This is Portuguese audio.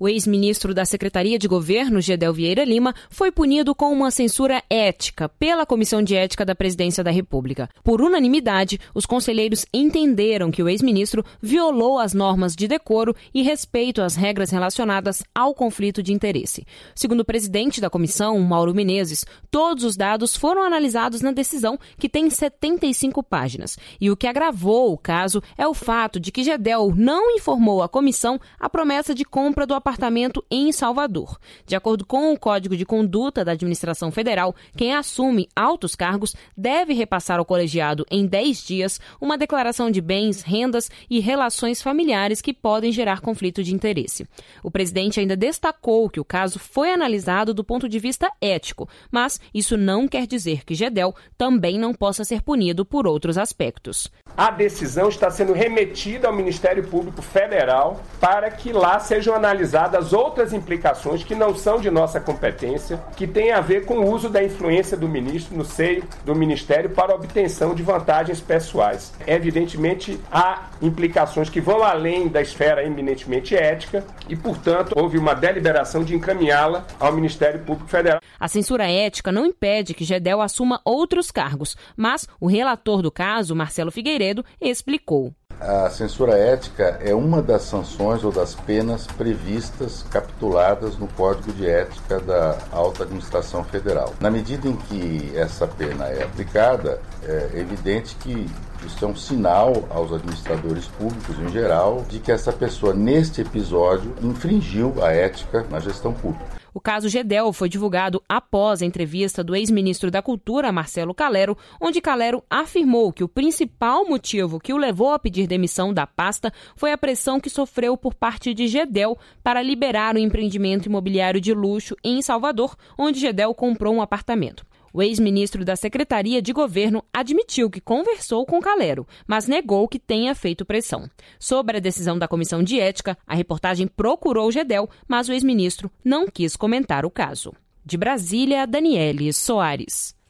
O ex-ministro da Secretaria de Governo, Gedel Vieira Lima, foi punido com uma censura ética pela Comissão de Ética da Presidência da República. Por unanimidade, os conselheiros entenderam que o ex-ministro violou as normas de decoro e respeito às regras relacionadas ao conflito de interesse. Segundo o presidente da comissão, Mauro Menezes, todos os dados foram analisados na decisão, que tem 75 páginas. E o que agravou o caso é o fato de que Gedel não informou à comissão a promessa de compra do apartamento em Salvador. De acordo com o Código de Conduta da Administração Federal, quem assume altos cargos deve repassar ao colegiado em 10 dias uma declaração de bens, rendas e relações familiares que podem gerar conflito de interesse. O presidente ainda destacou que o caso foi analisado do ponto de vista ético, mas isso não quer dizer que Gedel também não possa ser punido por outros aspectos. A decisão está sendo remetida ao Ministério Público Federal para que lá sejam analisadas outras implicações que não são de nossa competência, que têm a ver com o uso da influência do ministro no seio do Ministério para a obtenção de vantagens pessoais. Evidentemente, há implicações que vão além da esfera eminentemente ética e, portanto, houve uma deliberação de encaminhá-la ao Ministério Público Federal. A censura ética não impede que Gedel assuma outros cargos, mas o relator do caso, Marcelo Figueiredo, explicou. A censura ética é uma das sanções ou das penas previstas, capituladas no Código de Ética da Alta Administração Federal. Na medida em que essa pena é aplicada, é evidente que isso é um sinal aos administradores públicos em geral de que essa pessoa, neste episódio, infringiu a ética na gestão pública. O caso Gedel foi divulgado após a entrevista do ex-ministro da Cultura, Marcelo Calero, onde Calero afirmou que o principal motivo que o levou a pedir demissão da pasta foi a pressão que sofreu por parte de Gedel para liberar o empreendimento imobiliário de luxo em Salvador, onde Gedel comprou um apartamento. O ex-ministro da Secretaria de Governo admitiu que conversou com Calero, mas negou que tenha feito pressão. Sobre a decisão da Comissão de Ética, a reportagem procurou Gedel, mas o ex-ministro não quis comentar o caso. De Brasília, Daniele Soares.